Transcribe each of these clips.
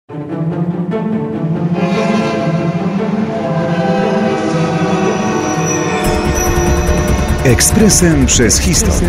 Ekspresem przez historię.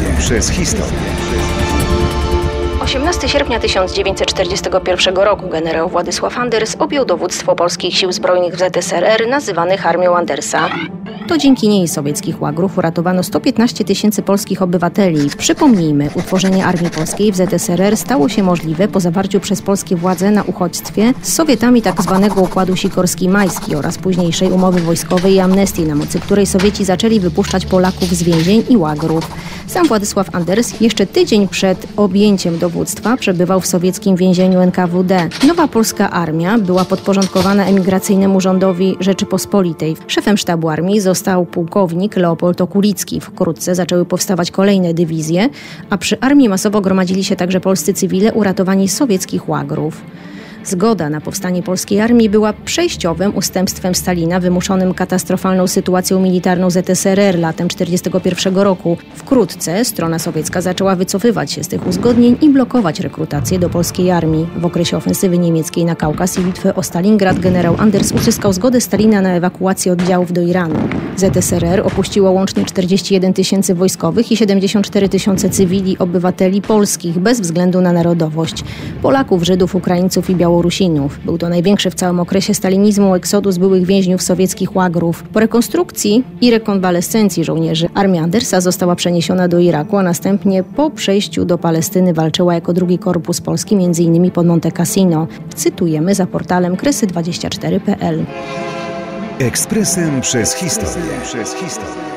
18 sierpnia 1941 roku generał Władysław Anders objął dowództwo polskich sił zbrojnych w ZSRR, nazywanych Armią Andersa. To dzięki niej sowieckich łagrów uratowano 115 000 polskich obywateli. Przypomnijmy, utworzenie Armii Polskiej w ZSRR stało się możliwe po zawarciu przez polskie władze na uchodźstwie z Sowietami tzw. Układu Sikorski-Majski oraz późniejszej umowy wojskowej i amnestii, na mocy której Sowieci zaczęli wypuszczać Polaków z więzień i łagrów. Sam Władysław Anders jeszcze tydzień przed objęciem dowództwa przebywał w sowieckim więzieniu NKWD. Nowa polska armia była podporządkowana emigracyjnemu rządowi Rzeczypospolitej. Szefem sztabu armii został pułkownik Leopold Okulicki. Wkrótce zaczęły powstawać kolejne dywizje, a przy armii masowo gromadzili się także polscy cywile uratowani z sowieckich łagrów. Zgoda na powstanie polskiej armii była przejściowym ustępstwem Stalina wymuszonym katastrofalną sytuacją militarną ZSRR latem 1941 roku. Wkrótce strona sowiecka zaczęła wycofywać się z tych uzgodnień i blokować rekrutację do polskiej armii. W okresie ofensywy niemieckiej na Kaukaz i bitwy o Stalingrad generał Anders uzyskał zgodę Stalina na ewakuację oddziałów do Iranu. ZSRR opuściło łącznie 41 000 wojskowych i 74 000 cywili, obywateli polskich bez względu na narodowość. Polaków, Żydów, Ukraińców i Białorusinów. Był to największy w całym okresie stalinizmu eksodus byłych więźniów sowieckich łagrów. Po rekonstrukcji i rekonwalescencji żołnierzy armia Andersa została przeniesiona do Iraku, a następnie po przejściu do Palestyny walczyła jako drugi korpus polski, m.in. pod Monte Cassino. Cytujemy za portalem kresy24.pl. Ekspresem przez historię.